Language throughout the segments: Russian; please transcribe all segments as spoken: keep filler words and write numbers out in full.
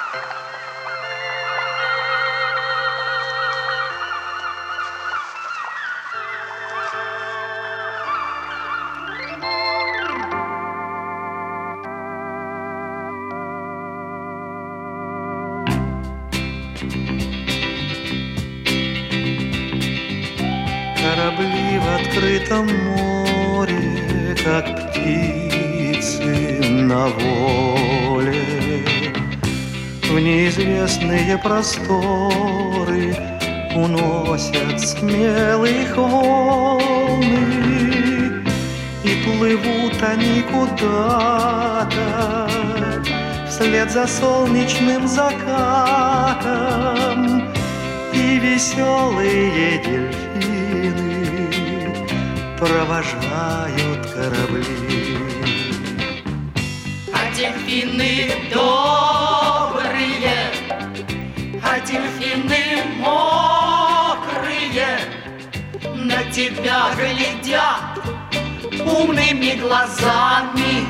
Корабли в открытом море, как птицы на воле, в неизвестные просторы уносят смелых волны, и плывут они куда-то вслед за солнечным закатом, и веселые дельфины провожают корабли. А дельфины добрые, а дельфины мокрые на тебя глядят умными глазами.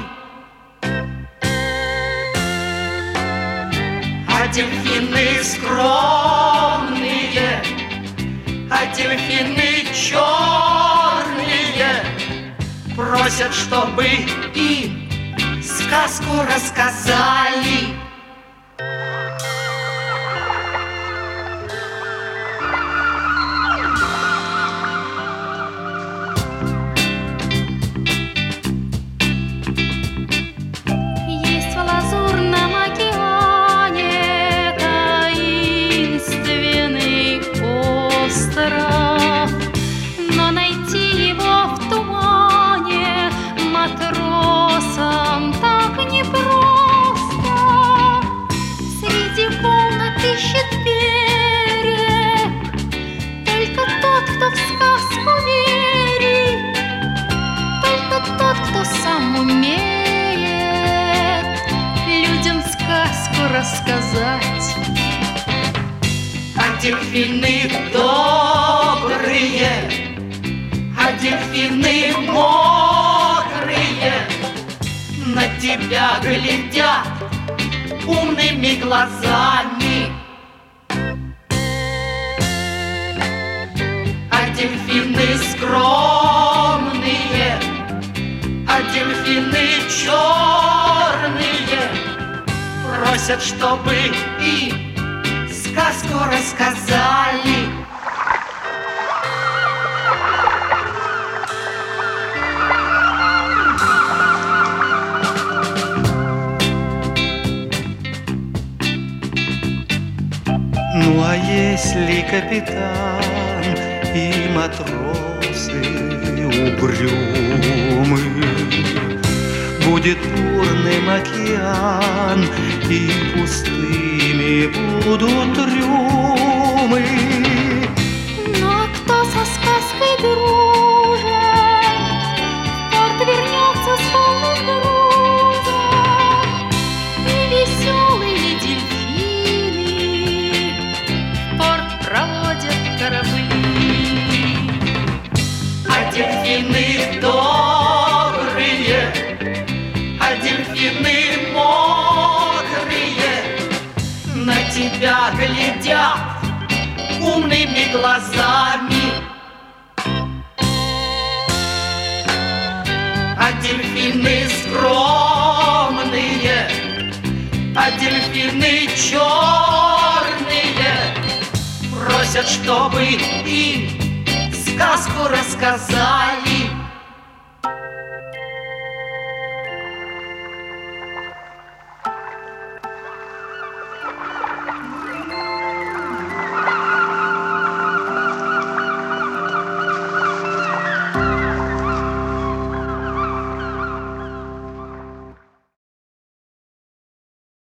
А дельфины скромные, а дельфины черные просят, чтобы им сказку рассказали. Есть в лазурном океане таинственный остров, но найти его в тумане матросам так непросто. Среди волн ищет берег только тот, кто в сказку верит, только тот, кто сам умеет людям сказку рассказать. А дельфины добрые, а дельфины мокрые на тебя глядят умными глазами. А дельфины скромные, а дельфины черные просят, чтобы им сказку рассказали. Ну а если капитан и матросы угрюмы, будет бурным океан, и пустыми будут трюмы. Ну а кто со сказкой дружит, в порт вернется с полным грузом, и веселые дельфины в порт проводят корабли. А дельфины добрые, а дельфины мокрые на тебя глядят умными глазами. А дельфины скромные, а дельфины черные просят, чтобы им сказку рассказали.